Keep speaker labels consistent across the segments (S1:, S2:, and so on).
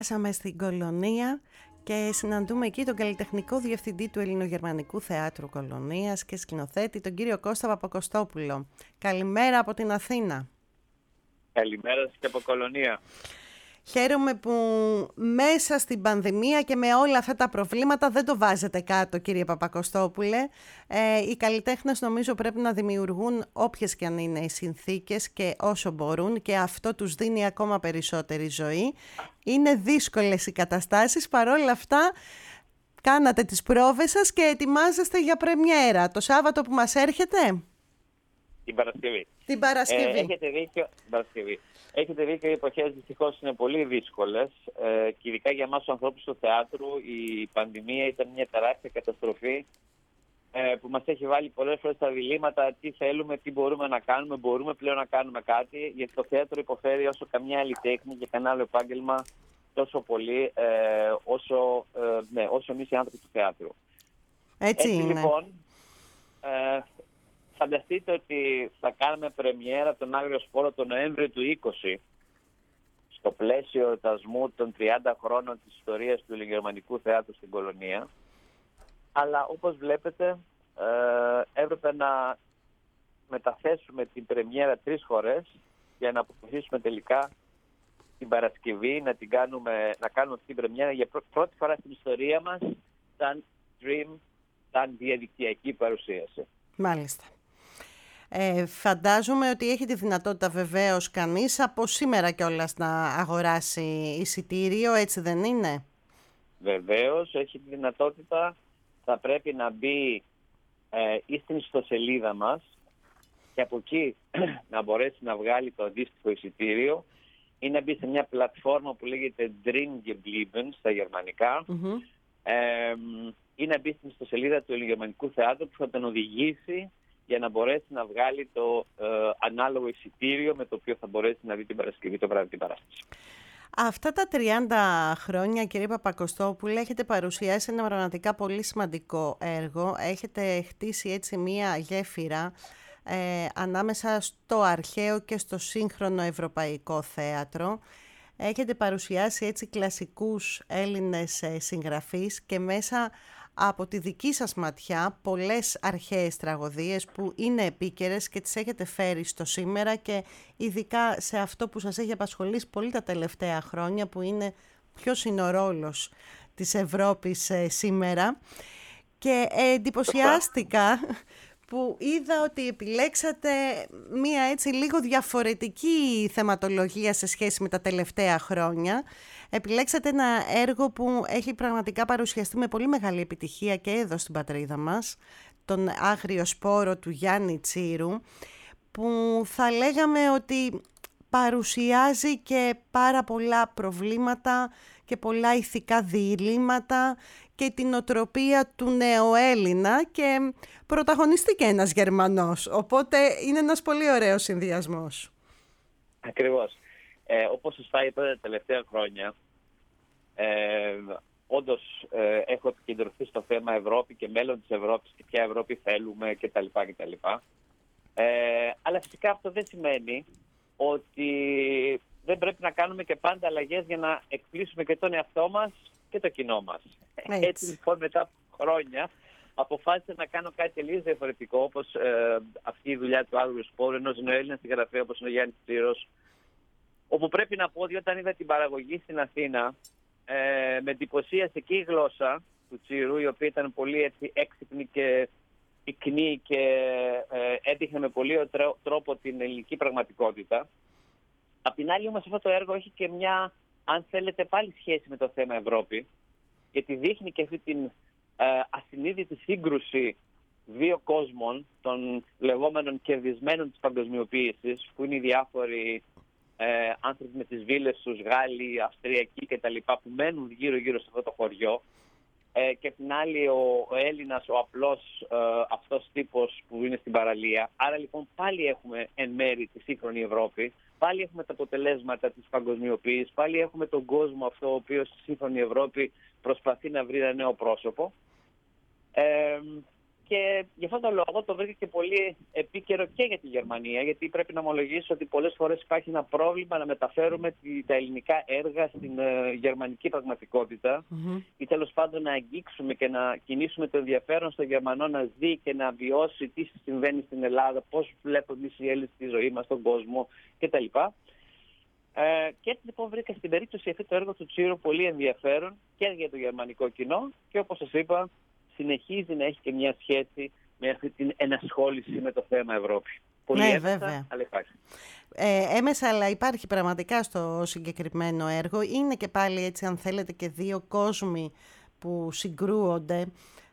S1: Πέσαμε στην Κολονία και συναντούμε εκεί τον καλλιτεχνικό διευθυντή του Ελληνογερμανικού Θεάτρου Κολονίας και σκηνοθέτη, τον κύριο Κώστα Παπακοστόπουλο. Καλημέρα από την Αθήνα.
S2: Καλημέρα σας και από Κολονία.
S1: Χαίρομαι που μέσα στην πανδημία και με όλα αυτά τα προβλήματα δεν το βάζετε κάτω, κύριε Παπακοστόπουλε. Οι καλλιτέχνες νομίζω πρέπει να δημιουργούν όποιες και αν είναι οι συνθήκες και όσο μπορούν, και αυτό τους δίνει ακόμα περισσότερη ζωή. Είναι δύσκολες οι καταστάσεις, παρόλα αυτά κάνατε τις πρόβες σας και ετοιμάζεστε για πρεμιέρα το Σάββατο που μας έρχεται.
S2: Την Παρασκευή.
S1: Την Παρασκευή.
S2: Έχετε δίκιο, Παρασκευή. Έχετε δίκιο, οι εποχές δυστυχώς είναι πολύ δύσκολες και ειδικά για εμάς τους ανθρώπους του θεάτρου η πανδημία ήταν μια τεράστια καταστροφή που μας έχει βάλει πολλές φορές στα διλήμματα τι θέλουμε, τι μπορούμε να κάνουμε, μπορούμε πλέον να κάνουμε κάτι, γιατί το θέατρο υποφέρει όσο καμιά άλλη τέχνη και κανένα άλλο επάγγελμα τόσο πολύ όσο εμείς οι άνθρωποι του θεάτρου.
S1: Έτσι είναι.
S2: Λοιπόν, φανταστείτε ότι θα κάνουμε πρεμιέρα τον Άγριο Σπόρο τον Νοέμβριο του 20 στο πλαίσιο εορτασμού των 30 χρόνων της ιστορίας του Ελληνογερμανικού Θεάτρου στην Κολονία. Αλλά όπως βλέπετε έπρεπε να μεταθέσουμε την πρεμιέρα 3 φορές για να αποφασίσουμε τελικά την Παρασκευή να κάνουμε αυτή την πρεμιέρα για πρώτη φορά στην ιστορία μας σαν stream, σαν διαδικτυακή παρουσίαση.
S1: Μάλιστα. Φαντάζομαι ότι έχει τη δυνατότητα βεβαίως κανείς από σήμερα κιόλας να αγοράσει εισιτήριο, έτσι δεν είναι?
S2: Βεβαίως έχει τη δυνατότητα, θα πρέπει να μπει ή στην ιστοσελίδα μας και από εκεί να μπορέσει να βγάλει το αντίστοιχο εισιτήριο ή να μπει σε μια πλατφόρμα που λέγεται Dreamgeblieben στα γερμανικά ή να μπει στην ιστοσελίδα του Ελληνογερμανικού Θεάτρου που θα τον οδηγήσει για να μπορέσει να βγάλει το ανάλογο εισιτήριο με το οποίο θα μπορέσει να δει την Παρασκευή το βράδυ την παράσταση.
S1: Αυτά τα 30 χρόνια, κύριε Παπακοστόπουλε, έχετε παρουσιάσει ένα πραγματικά πολύ σημαντικό έργο. Έχετε χτίσει έτσι μία γέφυρα ανάμεσα στο αρχαίο και στο σύγχρονο ευρωπαϊκό θέατρο. Έχετε παρουσιάσει έτσι κλασικούς Έλληνες συγγραφείς και μέσα από τη δική σας ματιά πολλές αρχαίες τραγωδίες που είναι επίκαιρες και τις έχετε φέρει στο σήμερα και ειδικά σε αυτό που σας έχει απασχολήσει πολύ τα τελευταία χρόνια, που είναι ποιος είναι ο ρόλος της Ευρώπης σήμερα. Και εντυπωσιάστηκα που είδα ότι επιλέξατε μία έτσι λίγο διαφορετική θεματολογία σε σχέση με τα τελευταία χρόνια. Επιλέξατε ένα έργο που έχει πραγματικά παρουσιαστεί με πολύ μεγάλη επιτυχία και εδώ στην πατρίδα μας, τον Άγριο Σπόρο του Γιάννη Τσίρου, που θα λέγαμε ότι παρουσιάζει και πάρα πολλά προβλήματα και πολλά ηθικά διλήμματα και την οτροπία του νεοέλληνα, και πρωταγωνιστεί και ένας Γερμανός, οπότε είναι ένας πολύ ωραίος συνδυασμός.
S2: Ακριβώς. Όπως σωστά είπατε, τα τελευταία χρόνια όντως έχω επικεντρωθεί στο θέμα Ευρώπη και μέλλον της Ευρώπης και ποια Ευρώπη θέλουμε κτλ. Αλλά φυσικά αυτό δεν σημαίνει ότι δεν πρέπει να κάνουμε και πάντα αλλαγές για να εκπλήσουμε και τον εαυτό μας και το κοινό μας. Έτσι λοιπόν, μετά από χρόνια αποφάσισα να κάνω κάτι τελείως διαφορετικό, όπως αυτή η δουλειά του Άγριου Σπόρου, ενός νεοέλληνα συγγραφέα όπως είναι ο Γιάννης Τσίρος, όπου πρέπει να πω ότι όταν είδα την παραγωγή στην Αθήνα, με εντυπωσίασε και η γλώσσα του Τσίρου, η οποία ήταν πολύ έτσι έξυπνη και πυκνή και έδειχνε με πολύ τρόπο την ελληνική πραγματικότητα. Απ' την άλλη όμως αυτό το έργο έχει και μια, αν θέλετε, πάλι σχέση με το θέμα Ευρώπη, γιατί δείχνει και αυτή την ασυνείδητη σύγκρουση δύο κόσμων, των λεγόμενων κερδισμένων της παγκοσμιοποίησης, που είναι οι διάφοροι άνθρωποι με τις βίλες τους, Γάλλοι, Αυστριακοί κτλ., που μένουν γύρω-γύρω σε αυτό το χωριό, και απ' την άλλη ο Έλληνας, ο απλός αυτός τύπος που είναι στην παραλία. Άρα λοιπόν πάλι έχουμε εν μέρη τη σύγχρονη Ευρώπη, πάλι έχουμε τα αποτελέσματα της παγκοσμιοποίησης, πάλι έχουμε τον κόσμο αυτό ο οποίος στη σύγχρονη Ευρώπη προσπαθεί να βρει ένα νέο πρόσωπο. Και γι' αυτόν τον λόγο το βρήκα και πολύ επίκαιρο και για τη Γερμανία, γιατί πρέπει να ομολογήσω ότι πολλές φορές υπάρχει ένα πρόβλημα να μεταφέρουμε τα ελληνικά έργα στην γερμανική πραγματικότητα ή τέλος πάντων να αγγίξουμε και να κινήσουμε το ενδιαφέρον στο Γερμανό να δει και να βιώσει τι συμβαίνει στην Ελλάδα, πώς βλέπουμε εμείς οι Έλληνες τη ζωή μας, τον κόσμο κτλ. Και έτσι λοιπόν βρήκα στην περίπτωση αυτή το έργο του Τσίρο πολύ ενδιαφέρον και για το γερμανικό κοινό και όπως σας είπα συνεχίζει να έχει και μια σχέση με αυτή την ενασχόληση με το θέμα Ευρώπη. Πολύ έμεσα,
S1: βέβαια.
S2: Αλλά υπάρχει.
S1: Έμεσα, αλλά υπάρχει πραγματικά στο συγκεκριμένο έργο. Είναι και πάλι έτσι, αν θέλετε, και δύο κόσμοι που συγκρούονται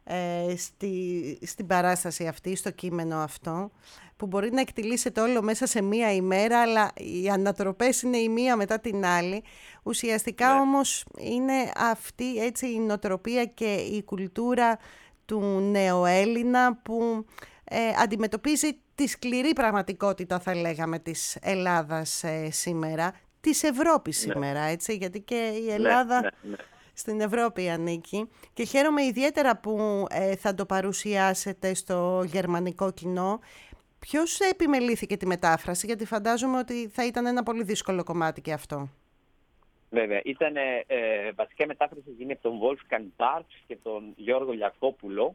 S1: στην παράσταση αυτή, στο κείμενο αυτό, που μπορεί να εκτιλήσεται όλο μέσα σε μία ημέρα, αλλά οι ανατροπές είναι η μία μετά την άλλη. Ουσιαστικά όμως είναι αυτή έτσι η νοοτροπία και η κουλτούρα του νεοέλληνα που αντιμετωπίζει τη σκληρή πραγματικότητα, θα λέγαμε, της Ελλάδας σήμερα, της Ευρώπης σήμερα, έτσι, γιατί και η Ελλάδα στην Ευρώπη ανήκει. Και χαίρομαι ιδιαίτερα που θα το παρουσιάσετε στο γερμανικό κοινό. Ποιος επιμελήθηκε τη μετάφραση, γιατί φαντάζομαι ότι θα ήταν ένα πολύ δύσκολο κομμάτι και αυτό.
S2: Βέβαια, ήταν βασικά μετάφραση γίνει από τον Wolfgang Bartsch και τον Γιώργο Λιακόπουλο,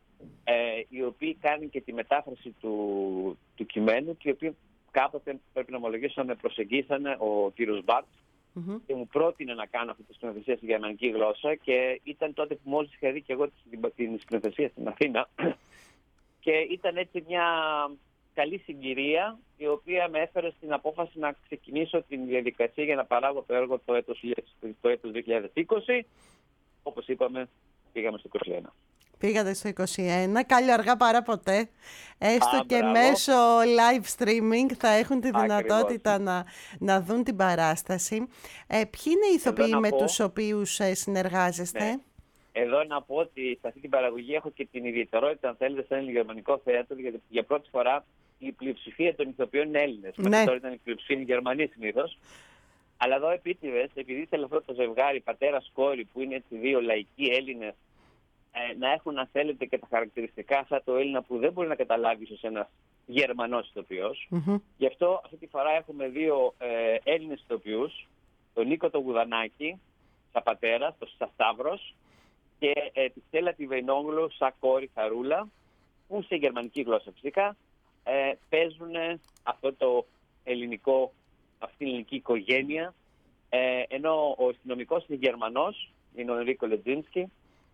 S2: οι οποίοι κάνουν και τη μετάφραση του κειμένου και οι οποίοι κάποτε, πρέπει να ομολογήσω, με προσεγγίσανε ο κύριος Bartsch και μου πρότεινε να κάνω αυτή τη σκηνοθεσία στη γερμανική γλώσσα και ήταν τότε που μόλις είχα δει και εγώ την σκηνοθεσία στην Αθήνα και ήταν έτσι μια καλή συγκυρία η οποία με έφερε στην απόφαση να ξεκινήσω την διαδικασία για να παράγω το έργο το έτος 2020. Όπως είπαμε, πήγαμε στο 2021.
S1: Πήγατε στο 21, καλό αργά παρά ποτέ. Έστω και μέσω live streaming θα έχουν τη δυνατότητα να δουν την παράσταση. Ποιοι είναι οι ηθοποιοί με τους οποίους συνεργάζεστε?
S2: Ναι. Εδώ να πω ότι σε αυτή την παραγωγή έχω και την ιδιαιτερότητα, αν θέλετε, σε ένα γερμανικό θέατρο, γιατί για πρώτη φορά η πλειοψηφία των ηθοποιών είναι Έλληνες. Μέχρι τώρα ήταν η πλειοψηφία Γερμανοί συνήθως. Αλλά εδώ επίτηδες, επειδή ήθελε αυτό το ζευγάρι πατέρας-κόρη, που είναι έτσι δύο λαϊκοί Έλληνες, να έχουν, αν θέλετε, και τα χαρακτηριστικά σαν το Έλληνα που δεν μπορεί να καταλάβει ίσως ένας Γερμανός ηθοποιός. Γι' αυτό αυτή τη φορά έχουμε δύο Έλληνες ηθοποιούς, τον Νίκο τον Γουδανάκη, σαν πατέρα, σαν Σταύρος, και τη Στέλλα τη Βεϊνόγλου, σαν κόρη Χαρούλα, που σε γερμανική γλώσσα φυσικά παίζουν αυτό το ελληνικό, αυτή την ελληνική οικογένεια, ενώ ο αστυνομικός είναι Γερμανός, είναι ο Ενρίκο Λετζίνσκι,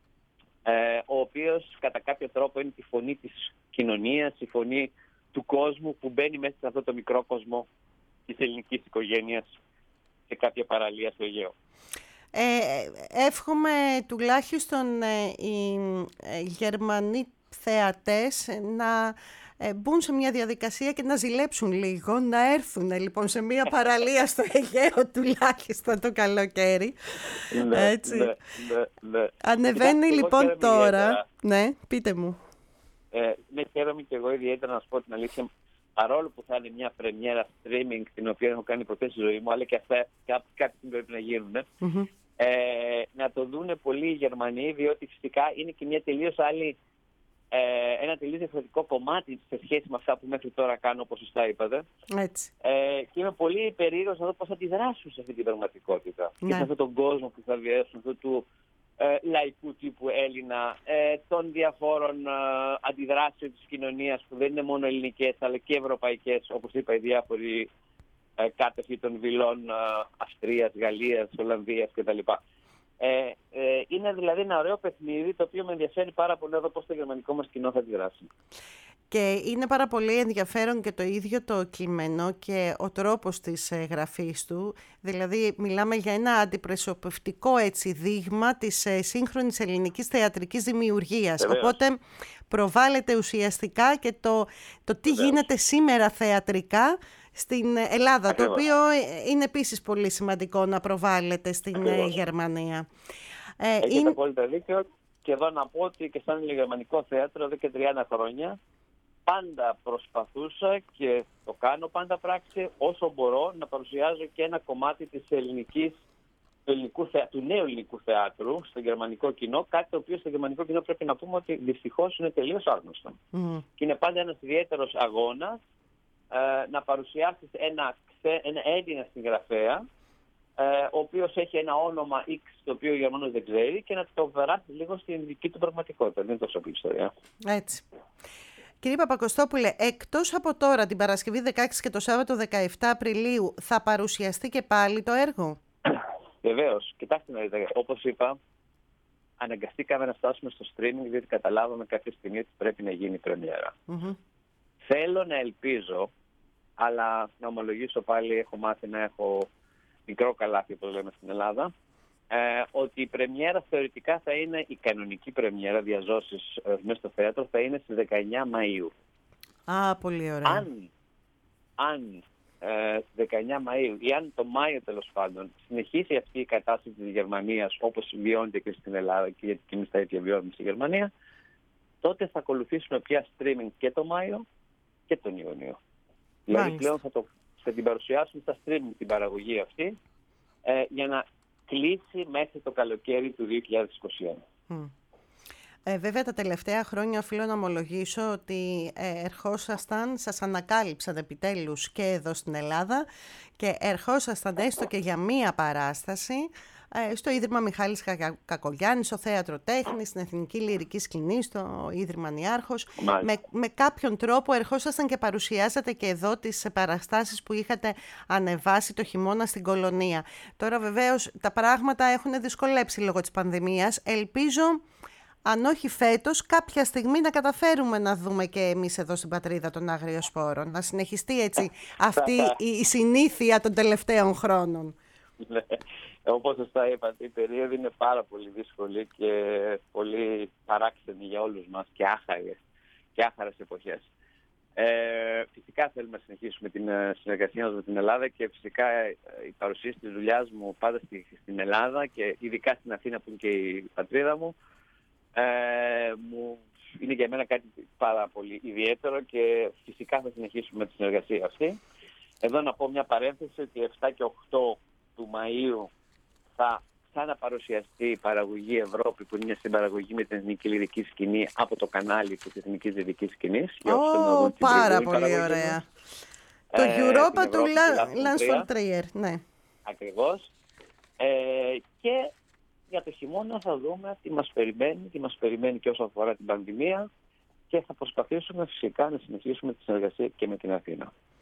S2: ο οποίος κατά κάποιο τρόπο είναι τη φωνή της κοινωνίας, η φωνή του κόσμου που μπαίνει μέσα σε αυτό το μικρό κόσμο της ελληνικής οικογένειας σε κάποια παραλία στο Αιγαίο.
S1: Εύχομαι τουλάχιστον οι Γερμανοί θεατές να μπουν σε μια διαδικασία και να ζηλέψουν λίγο, να έρθουν λοιπόν σε μια παραλία στο Αιγαίο τουλάχιστον το καλοκαίρι. Έτσι.
S2: Ναι.
S1: Ανεβαίνει λοιπόν τώρα. Ναι, πείτε μου.
S2: Ναι, χαίρομαι και εγώ ιδιαίτερα να σου πω την αλήθεια, παρόλο που θα είναι μια πρεμιέρα streaming την οποία έχω κάνει ποτέ στη ζωή μου, αλλά και αυτά κάτι πρέπει να γίνουν. Να το δούνε πολλοί οι Γερμανοί, διότι φυσικά είναι και μια τελείως άλλη, ένα τελείως διαφορετικό κομμάτι σε σχέση με αυτά που μέχρι τώρα κάνω, όπως σωστά είπατε.
S1: Έτσι.
S2: Και είμαι πολύ περίεργος να δω πώς θα αντιδράσουν σε αυτή την πραγματικότητα. Ναι. Και σε αυτόν τον κόσμο που θα βιώσουν, αυτού του λαϊκού τύπου Έλληνα, των διαφόρων αντιδράσεων της κοινωνίας που δεν είναι μόνο ελληνικές αλλά και ευρωπαϊκές, όπως είπα, οι διάφοροι κάτοχοι των βιλών Αυστρίας, Γαλλίας, Ολλανδίας κτλ. Είναι δηλαδή ένα ωραίο παιχνίδι το οποίο με ενδιαφέρει πάρα πολύ να δω πώς το γερμανικό μας κοινό θα αντιδράσει.
S1: Και είναι πάρα πολύ ενδιαφέρον και το ίδιο το κείμενο και ο τρόπος της γραφής του. Δηλαδή μιλάμε για ένα αντιπροσωπευτικό έτσι δείγμα της σύγχρονης ελληνικής θεατρικής δημιουργίας. Οπότε προβάλλεται ουσιαστικά και το τι γίνεται σήμερα θεατρικά στην Ελλάδα. Ακριβώς. Το οποίο είναι επίσης πολύ σημαντικό να προβάλλεται στην Γερμανία.
S2: Έχετε απόλυτα δίκιο. Και εδώ να πω ότι και σαν γερμανικό θέατρο εδώ και 30 χρόνια πάντα προσπαθούσα και το κάνω πάντα πράξη όσο μπορώ να παρουσιάζω και ένα κομμάτι της ελληνικής του νέου ελληνικού θεάτρου στο γερμανικό κοινό, κάτι το οποίο στο γερμανικό κοινό πρέπει να πούμε ότι δυστυχώς είναι τελείως άγνωστο. Και είναι πάντα ένας ιδιαίτερος αγώνας να παρουσιάσεις ένα Έλληνα συγγραφέα, ο οποίος έχει ένα όνομα X το οποίο ο Γερμανός δεν ξέρει, και να το περάσει λίγο στην δική του πραγματικότητα. Δεν είναι τόσο απλή ιστορία.
S1: Έτσι. Κύριε Παπακοστόπουλε, εκτός από τώρα την Παρασκευή 16 και το Σάββατο 17 Απριλίου, θα παρουσιαστεί και πάλι το έργο?
S2: Βεβαίως. Κοιτάξτε να δείτε, όπως είπα, αναγκαστήκαμε να φτάσουμε στο streaming, διότι καταλάβαμε κάποια στιγμή ότι πρέπει να γίνει η πρεμιέρα. Θέλω να ελπίζω, αλλά να ομολογήσω πάλι, έχω μάθει να έχω μικρό καλάθι, όπως λέμε στην Ελλάδα, ότι η πρεμιέρα θεωρητικά θα είναι, η κανονική πρεμιέρα διαζώσεις μέσα στο θέατρο, θα είναι στις 19 Μαΐου.
S1: Πολύ ωραία.
S2: Αν 19 Μαΐου ή αν το Μάιο τέλος πάντων συνεχίσει αυτή η κατάσταση της Γερμανίας όπως βιώνεται και στην Ελλάδα, και γιατί και εμείς τα ίδια βιώνουμε στη Γερμανία, τότε θα ακολουθήσουμε πια streaming και το Μάιο και τον Ιούνιο. Δηλαδή πλέον θα την παρουσιάσουμε στα streaming την παραγωγή αυτή, για να κλείσει μέχρι το καλοκαίρι του 2021.
S1: Βέβαια τα τελευταία χρόνια οφείλω να ομολογήσω ότι ερχόσασταν, σας ανακάλυψαν επιτέλους και εδώ στην Ελλάδα, και ερχόσασταν έστω και για μία παράσταση στο Ίδρυμα Μιχάλης Κακογιάννης, στο Θέατρο Τέχνης, στην Εθνική Λυρική Σκηνή, στο Ίδρυμα Νιάρχος. Με κάποιον τρόπο ερχόσασταν και παρουσιάσατε και εδώ τις παραστάσεις που είχατε ανεβάσει το χειμώνα στην Κολονία. Τώρα βεβαίως τα πράγματα έχουν δυσκολέψει λόγω της πανδημίας. Ελπίζω, αν όχι φέτος, κάποια στιγμή να καταφέρουμε να δούμε και εμείς εδώ στην πατρίδα των Αγριοσπόρων. Να συνεχιστεί έτσι αυτή η συνήθεια των τελευταίων χρόνων.
S2: Όπως σωστά είπατε, η περίοδο είναι πάρα πολύ δύσκολη και πολύ παράξενη για όλους μας και άχαρες εποχές. Φυσικά θέλουμε να συνεχίσουμε την συνεργασία μας με την Ελλάδα, και φυσικά η παρουσίαση της δουλειάς μου πάντα στην Ελλάδα και ειδικά στην Αθήνα που είναι και η πατρίδα μου, είναι για μένα κάτι πάρα πολύ ιδιαίτερο, και φυσικά θα συνεχίσουμε τη συνεργασία αυτή. Εδώ να πω μια παρένθεση ότι 7 και 8 του Μαΐου θα ξαναπαρουσιαστεί η παραγωγή Ευρώπη, που είναι μια συμπαραγωγή με την Εθνική Λυρική Σκηνή από το κανάλι της Εθνικής Λυρικής Σκηνής.
S1: Πάρα πολύ ωραία. Το Europa του Lance von Trier. Ναι.
S2: Ακριβώς. Και για το χειμώνα θα δούμε τι μας περιμένει και όσο αφορά την πανδημία, και θα προσπαθήσουμε φυσικά να συνεχίσουμε τη συνεργασία και με την Αθήνα.